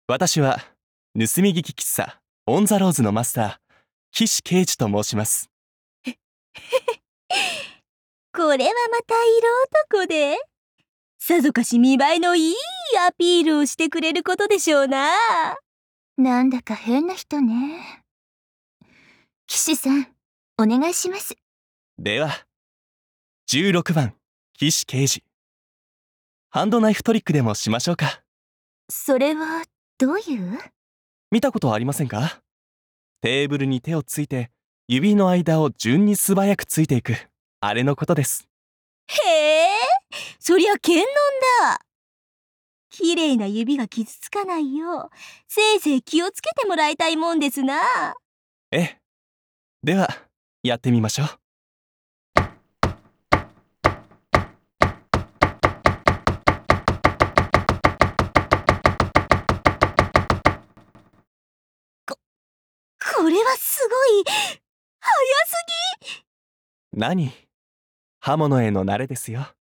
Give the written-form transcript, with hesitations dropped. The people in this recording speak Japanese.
私は盗み聞き喫茶オンザローズのマスター岸刑事と申します。 これはまた色男で、さぞかし見栄えのいいアピールをしてくれることでしょうな。 なんだか変な人ね。岸さん、お願いします。 では16番岸刑事、ハンドナイフトリックでもしましょうか。 それはどういう？ 見たことありませんか？テーブルに手をついて指の間を順に素早くついていく、あれのことです。 へえ、そりゃ検問だ。綺麗な指が傷つかないよう、せいぜい気をつけてもらいたいもんですな。 ええ、ではやってみましょう。 これはすごい、早すぎ。 何？刃物への慣れですよ。